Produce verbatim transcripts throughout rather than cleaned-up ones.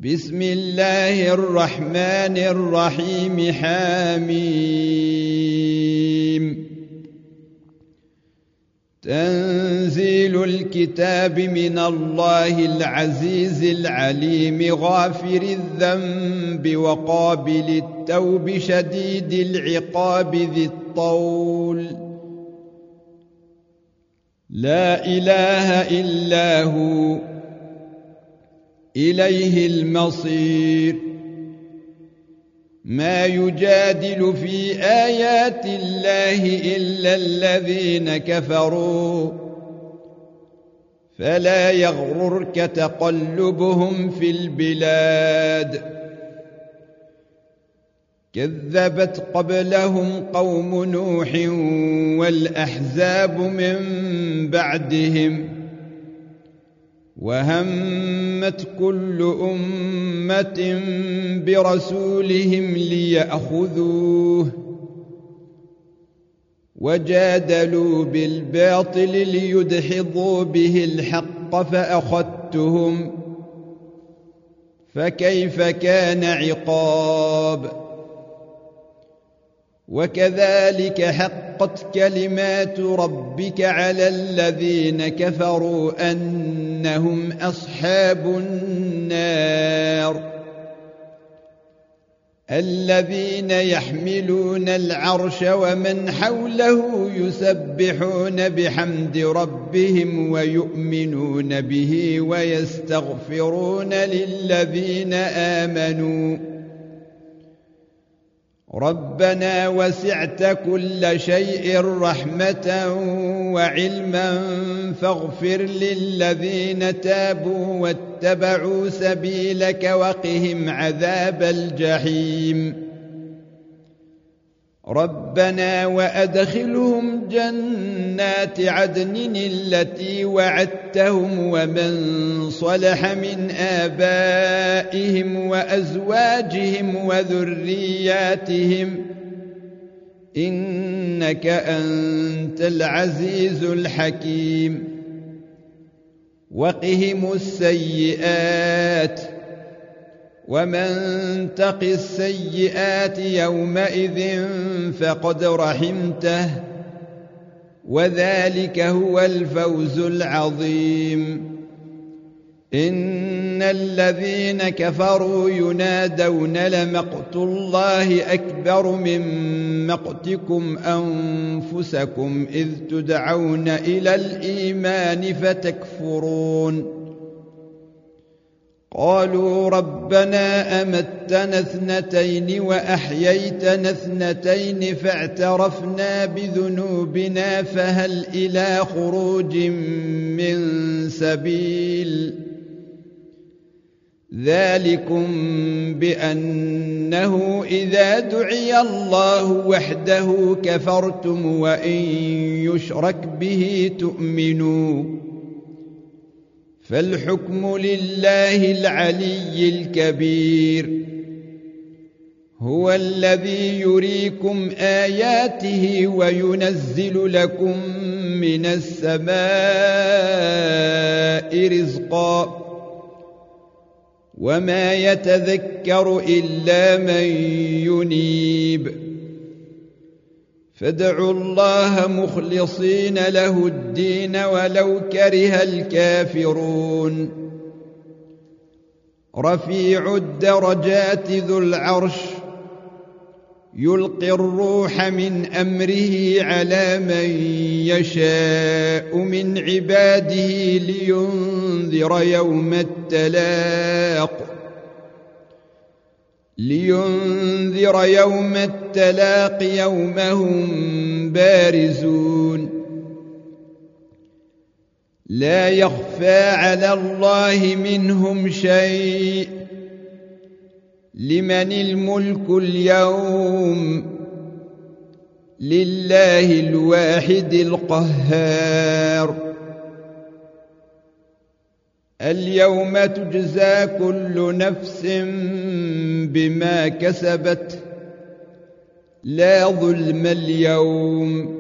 بسم الله الرحمن الرحيم حميم تنزيل الكتاب من الله العزيز العليم غافر الذنب وقابل التوب شديد العقاب ذي الطول لا إله إلا هو إليه المصير ما يجادل في آيات الله إلا الذين كفروا فلا يغررك تقلبهم في البلاد كذبت قبلهم قوم نوح والأحزاب من بعدهم وهمت كل أمة برسولهم ليأخذوه وجادلوا بالباطل ليدحضوا به الحق فأخذتهم فكيف كان عقاب وكذلك حقت كلمات ربك على الذين كفروا أنهم أصحاب النار الذين يحملون العرش ومن حوله يسبحون بحمد ربهم ويؤمنون به ويستغفرون للذين آمنوا ربنا وسعت كل شيء رحمة وعلما فاغفر للذين تابوا واتبعوا سبيلك وقهم عذاب الجحيم ربنا وأدخلهم جنات عدن التي وعدتهم ومن صلح من آبائهم وأزواجهم وذرياتهم إنك أنت العزيز الحكيم وقهم السيئات ومن تق السيئات يومئذ فقد رحمته وذلك هو الفوز العظيم إن الذين كفروا ينادون لمقت الله أكبر من مقتكم أنفسكم إذ تدعون إلى الإيمان فتكفرون قالوا ربنا أمتنا اثنتين وأحييتنا اثنتين فاعترفنا بذنوبنا فهل إلى خروج من سبيل ذلكم بأنه إذا دعي الله وحده كفرتم وإن يشرك به تؤمنوا فالحكم لله العلي الكبير هو الذي يريكم آياته وينزل لكم من السماء رزقا وما يتذكر إلا من ينيب فادعوا الله مخلصين له الدين ولو كره الكافرون رفيع الدرجات ذو العرش يلقي الروح من أمره على من يشاء من عباده لينذر يوم التلاق لينذر يوم التلاق يوم هم بارزون لا يخفى على الله منهم شيء لمن الملك اليوم لله الواحد القهار اليوم تجزى كل نفس بما كسبت لا ظلم اليوم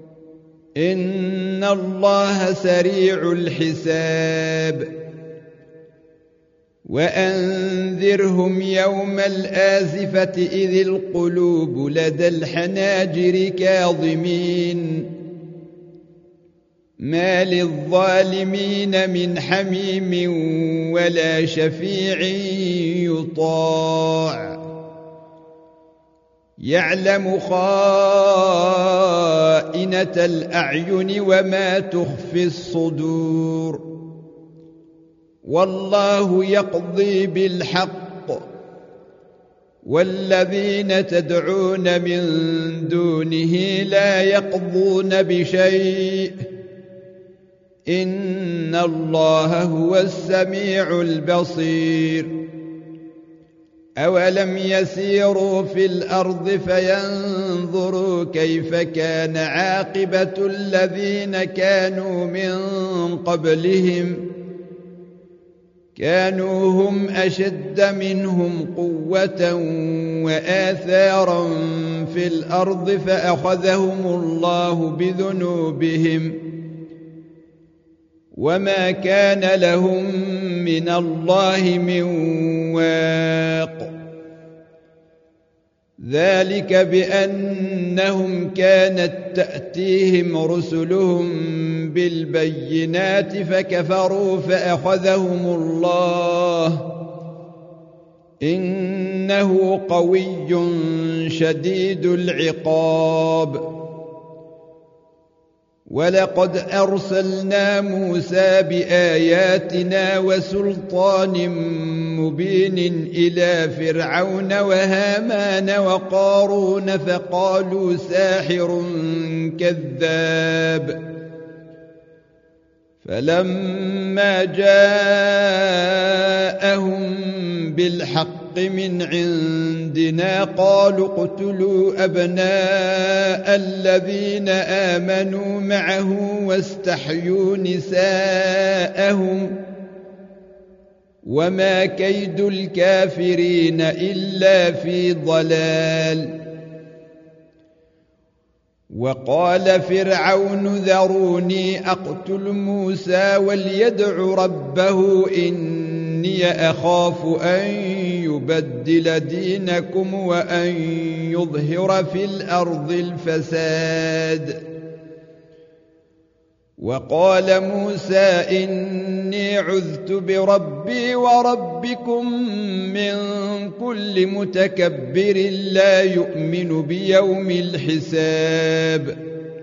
إن الله سريع الحساب وأنذرهم يوم الآزفة إذ القلوب لدى الحناجر كاظمين ما للظالمين من حميم ولا شفيع يطاع يعلم خائنة الأعين وما تخفي الصدور والله يقضي بالحق والذين تدعون من دونه لا يقضون بشيء إن الله هو السميع البصير أولم يسيروا في الأرض فينظروا كيف كان عاقبة الذين كانوا من قبلهم كانوا هم أشد منهم قوة وآثارا في الأرض فأخذهم الله بذنوبهم وما كان لهم من الله من واق ذلك بأنهم كانت تأتيهم رسلهم بالبينات فكفروا فأخذهم الله إنه قوي شديد العقاب ولقد أرسلنا موسى بآياتنا وسلطان مبين إلى فرعون وهامان وقارون فقالوا ساحر كذاب فلما جاءهم بالحق من عندنا قالوا اقتلوا أبناء الذين آمنوا معه واستحيوا نساءهم وما كيد الكافرين إلا في ضلال وقال فرعون ذروني أقتل موسى وليدع ربه إني أخاف أن يبدل دينكم وأن يظهر في الأرض الفساد وقال موسى إني عذت بربي وربكم من كل متكبر لا يؤمن بيوم الحساب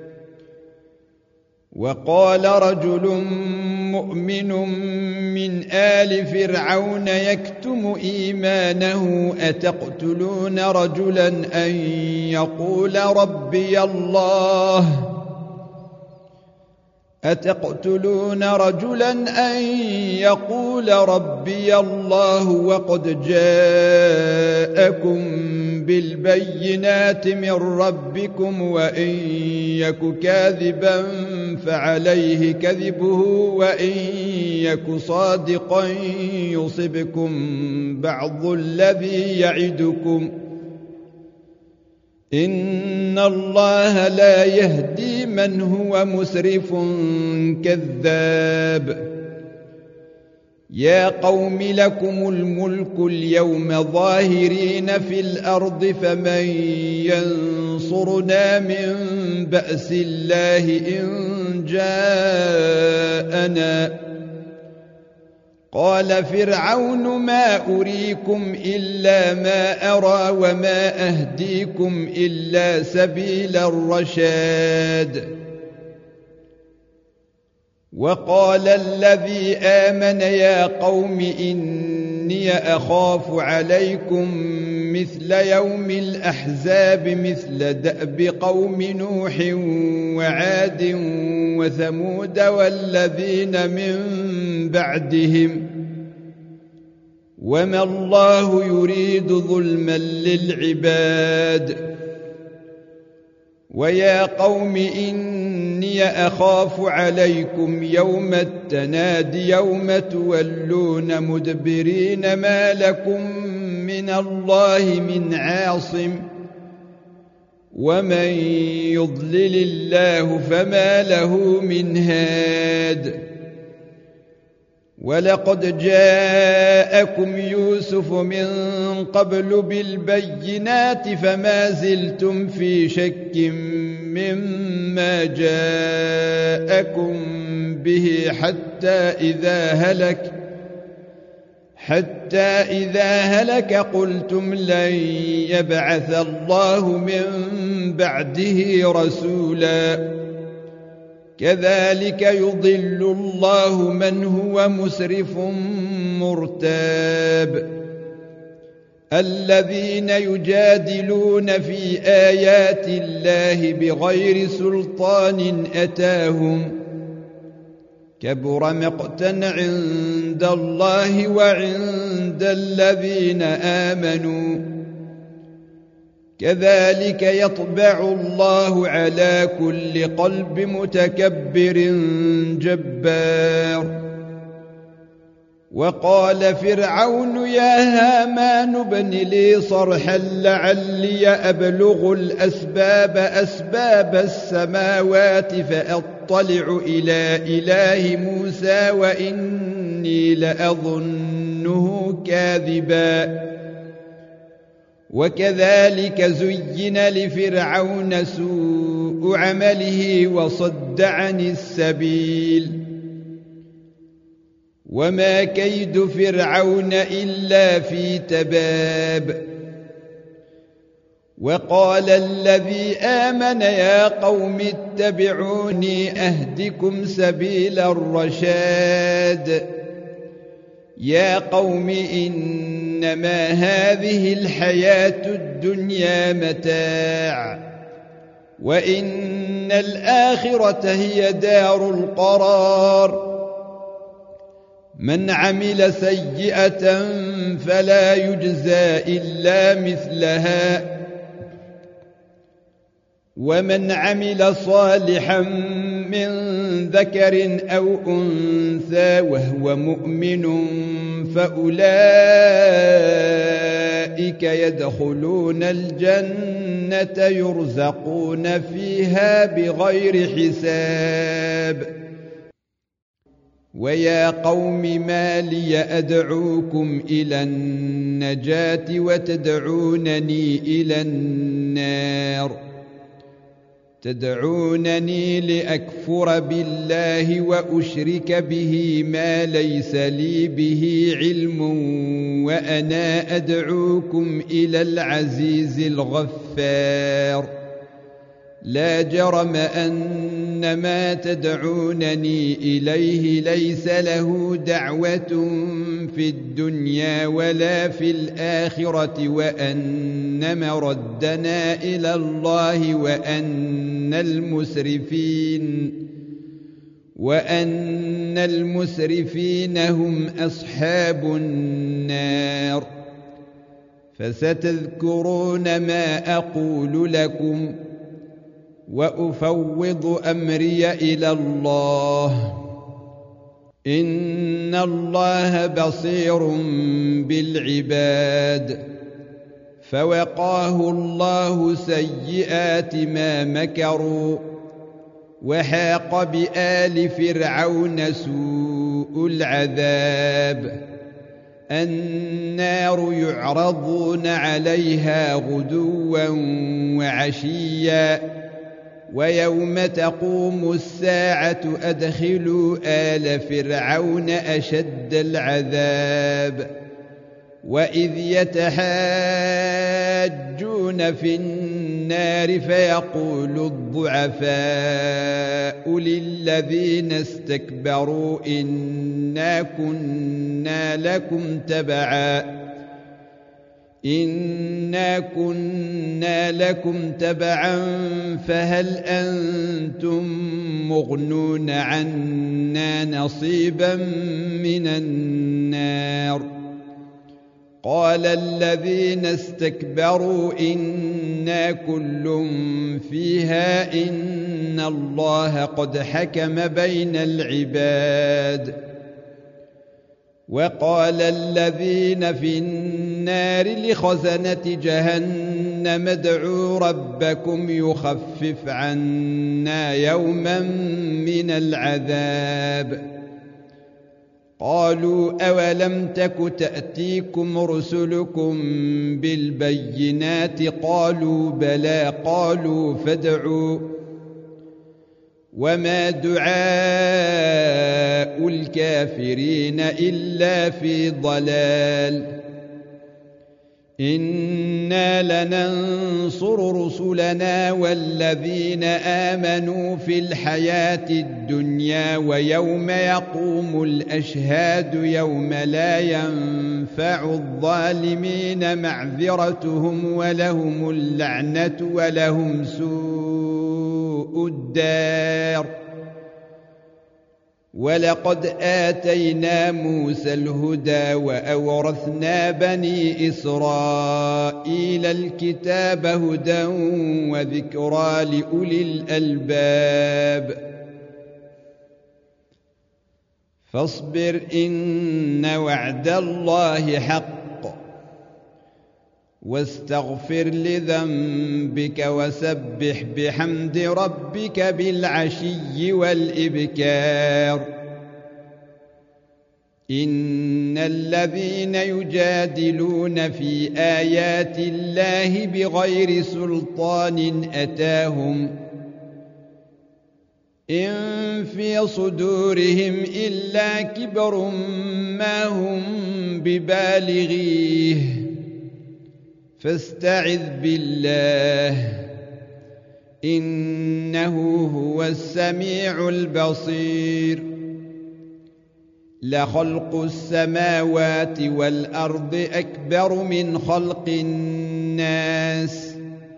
وقال رجل مؤمن من آل فرعون يكتم إيمانه أتقتلون رجلا أن يقول ربي الله أتقتلون رجلا أن يقول ربي الله وقد جاءكم بالبينات من ربكم وإن يك كاذبا فعليه كذبه وإن يك صادقا يصبكم بعض الذي يعدكم إن الله لا يهدي من هو مسرف كذاب يا قوم لكم الملك اليوم ظاهرين في الأرض فمن ينصرنا من بأس الله إن جاءنا قال فرعون ما أريكم إلا ما أرى وما أهديكم إلا سبيل الرشاد وقال الذي آمن يا قوم إني أخاف عليكم مثل يوم الأحزاب مثل دأب قوم نوح وعاد وثمود والذين من بعدهم وما الله يريد ظلما للعباد ويا قوم إني أخاف عليكم يوم التناد يوم تولون مدبرين ما لكم من الله من عاصم ومن يضلل الله فما له من هاد ولقد جاءكم يوسف من قبل بالبينات فما زلتم في شك مما جاءكم به حتى إذا هلك حتى إذا هلك قلتم لن يبعث الله من بعده رسولا كذلك يضل الله من هو مسرف مرتاب الذين يجادلون في آيات الله بغير سلطان أتاهم كبر مقتا عند الله وعند الذين آمنوا كذلك يطبع الله على كل قلب متكبر جبار وقال فرعون يا هامان ابن لي صرحا لعلي أبلغ الأسباب أسباب السماوات فأطلع إلى إله موسى وإني لأظنه كاذبا وكذلك زين لفرعون سوء عمله وصد عن السبيل وما كيد فرعون إلا في تباب وقال الذي آمن يا قوم اتبعوني أهدكم سبيل الرشاد يا قوم إنما هذه الحياة الدنيا متاع وإن الآخرة هي دار القرار من عمل سيئة فلا يجزى إلا مثلها ومن عمل صالحا من ذكر أو أنثى وهو مؤمن فأولئك يدخلون الجنة يرزقون فيها بغير حساب ويا قوم ما لي أدعوكم إلى النجاة وتدعونني إلى النار تدعونني لأكفر بالله وأشرك به ما ليس لي به علم وأنا أدعوكم إلى العزيز الغفار لا جرم أن ما تدعونني إليه ليس له دعوة في الدنيا ولا في الآخرة وأن مردنا إلى الله وأن المسرفين وأن المسرفين هم أصحاب النار فستذكرون ما أقول لكم وأفوض أمري إلى الله إن الله بصير بالعباد فوقاه الله سيئات ما مكروا وحاق بآل فرعون سوء العذاب النار يعرضون عليها غدوا وعشيا ويوم تقوم الساعة أدخلوا آل فرعون أشد العذاب وإذ يتحاجون في النار فيقول الضعفاء للذين استكبروا إنا كنا لكم تبعا إنا كنا لكم تبعا فهل أنتم مغنون عنا نصيبا من النار قال الذين استكبروا إنا كل فيها إن الله قد حكم بين العباد وقال الذين في النار لخزنة جهنم ادعوا ربكم يخفف عنا يوما من العذاب قالوا أولم تك تأتيكم رسلكم بالبينات قالوا بلى قالوا فادعوا وما دعاء الكافرين إلا في ضلال إنا لننصر رسلنا والذين آمنوا في الحياة الدنيا ويوم يقوم الأشهاد يوم لا ينفع الظالمين معذرتهم ولهم اللعنة ولهم سوء الدار ولقد آتينا موسى الهدى وأورثنا بني إسرائيل الكتاب هدى وذكرى لأولي الألباب فاصبر إن وعد الله حق واستغفر لذنبك وسبح بحمد ربك بالعشي والإبكار إن الذين يجادلون في آيات الله بغير سلطان أتاهم إن في صدورهم إلا كبر ما هم ببالغيه فاستعذ بالله إنه هو السميع البصير لخلق السماوات والأرض أكبر من خلق الناس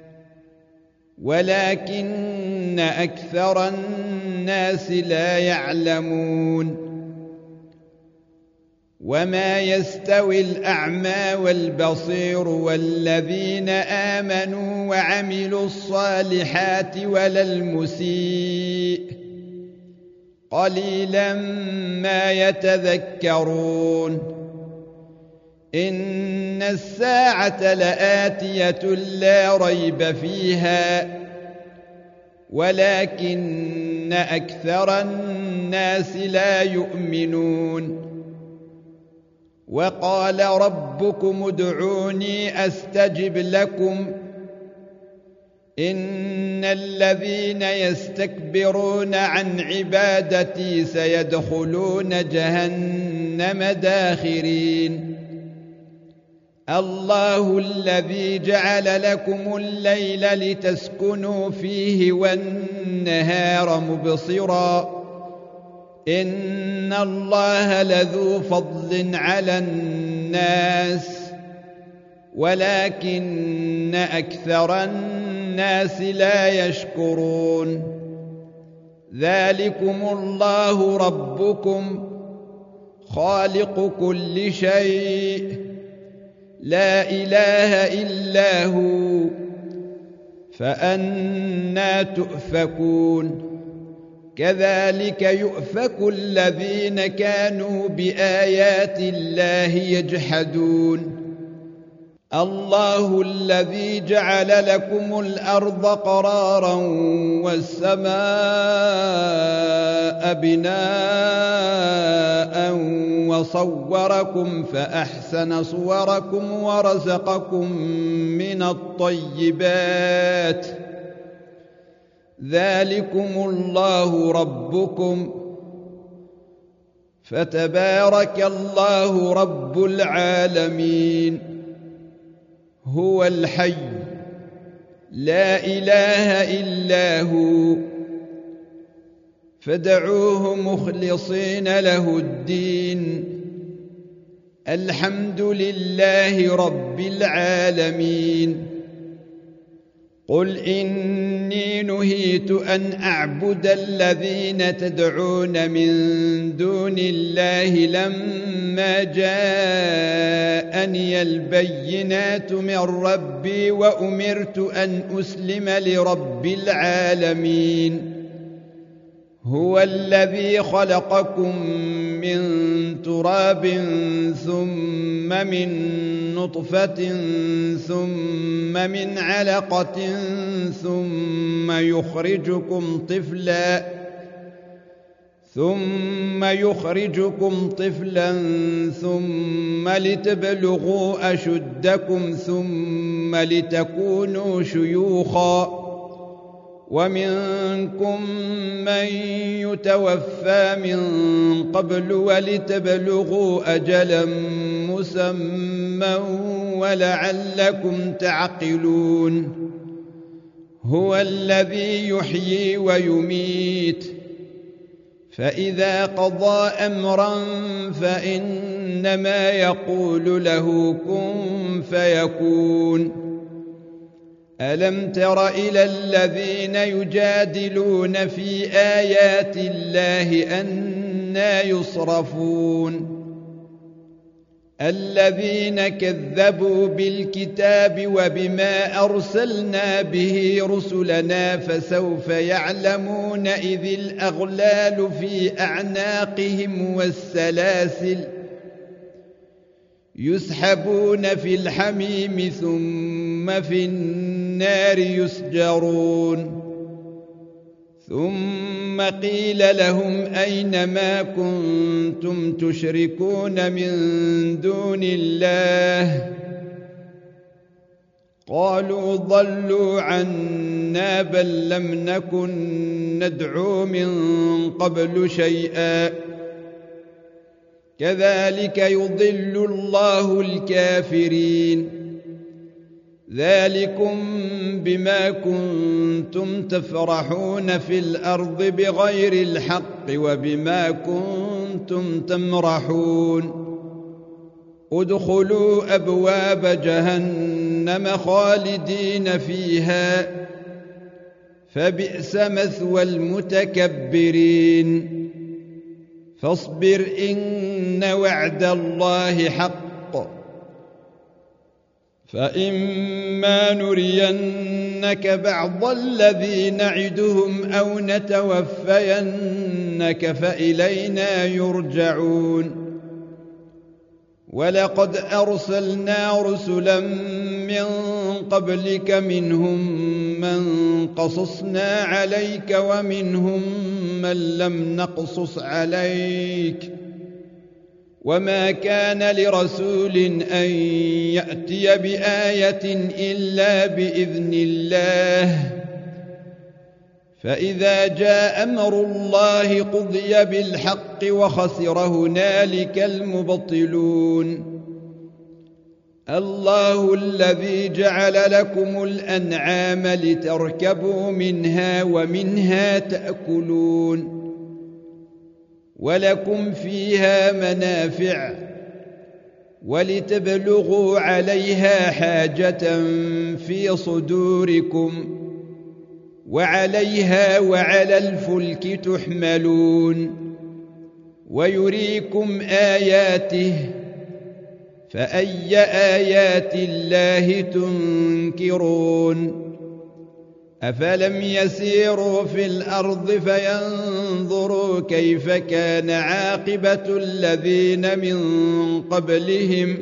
ولكن أكثر الناس لا يعلمون وما يستوي الأعمى والبصير والذين آمنوا وعملوا الصالحات ولا المسيء قليلا ما يتذكرون إن الساعة لآتية لا ريب فيها ولكن أكثر الناس لا يؤمنون وقال ربكم ادعوني أستجب لكم إن الذين يستكبرون عن عبادتي سيدخلون جهنم داخرين الله الذي جعل لكم الليل لتسكنوا فيه والنهار مبصرا إن الله لذو فضل على الناس ولكن أكثر الناس لا يشكرون ذلكم الله ربكم خالق كل شيء لا إله إلا هو فأنى تؤفكون كذلك يؤفك الذين كانوا بآيات الله يجحدون الله الذي جعل لكم الأرض قرارا والسماء بناء وصوركم فأحسن صوركم ورزقكم من الطيبات ذلكم الله ربكم فتبارك الله رب العالمين هو الحي لا إله إلا هو فادعوه مخلصين له الدين الحمد لله رب العالمين قل إني نهيت أن أعبد الذين تدعون من دون الله لما جاءني البينات من ربي وأمرت أن أسلم لرب العالمين هو الذي خلقكم من تراب ثم من نطفة ثم من علقة ثم يخرجكم طفلا ثم يخرجكم طفلا ثم لتبلغوا أشدكم ثم لتكونوا شيوخا ومنكم من يتوفى من قبل ولتبلغوا أجلا مسمى ولعلكم تعقلون هو الذي يحيي ويميت فإذا قضى أمرا فإنما يقول له كن فيكون ألم تر إلى الذين يجادلون في آيات الله أنى يصرفون الذين كذبوا بالكتاب وبما أرسلنا به رسلنا فسوف يعلمون إذ الأغلال في أعناقهم والسلاسل يسحبون في الحميم ثم في النار يسجرون ثم قيل لهم أين ما كنتم تشركون من دون الله قالوا ضلوا عنا بل لم نكن ندعو من قبل شيئا كذلك يضل الله الكافرين ذلكم بما كنتم تفرحون في الأرض بغير الحق وبما كنتم تمرحون ادخلوا أبواب جهنم خالدين فيها فبئس مثوى المتكبرين فاصبر إن وعد الله حق فإما نرينك بعض الذي نعدهم أو نتوفينك فإلينا يرجعون ولقد أرسلنا رسلا من قبلك منهم من قصصنا عليك ومنهم من لم نقصص عليك وما كان لرسول أن يأتي بآية إلا بإذن الله فإذا جاء أمر الله قضي بالحق وخسر هنالك المبطلون الله الذي جعل لكم الأنعام لتركبوا منها ومنها تأكلون ولكم فيها منافع ولتبلغوا عليها حاجة في صدوركم وعليها وعلى الفلك تحملون ويريكم آياته فأي آيات الله تنكرون أفلم يسيروا في الأرض فينظروا كيف كان عاقبة الذين من قبلهم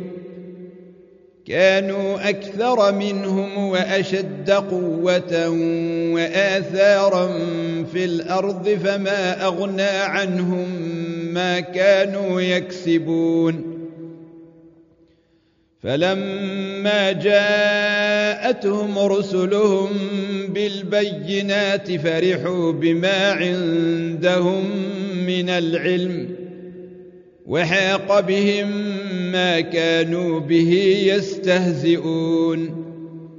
كانوا أكثر منهم وأشد قوة وآثارا في الأرض فما أغنى عنهم ما كانوا يكسبون فلما جاءتهم رسلهم بالبينات فرحوا بما عندهم من العلم وحاق بهم ما كانوا به يستهزئون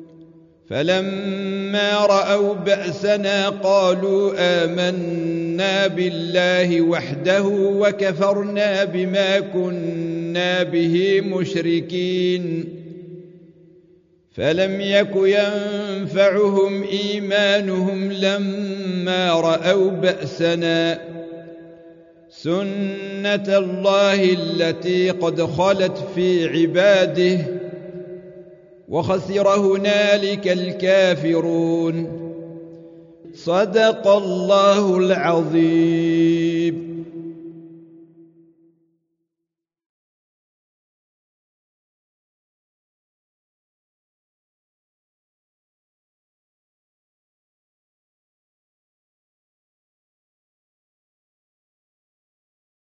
فلما رأوا بأسنا قالوا آمنا بالله وحده وكفرنا بما كنا به مشركين فلم يك ينفعهم إيمانهم لما رأوا بأسنا سنة الله التي قد خلت في عباده وخسر هنالك الكافرون صدق الله العظيم.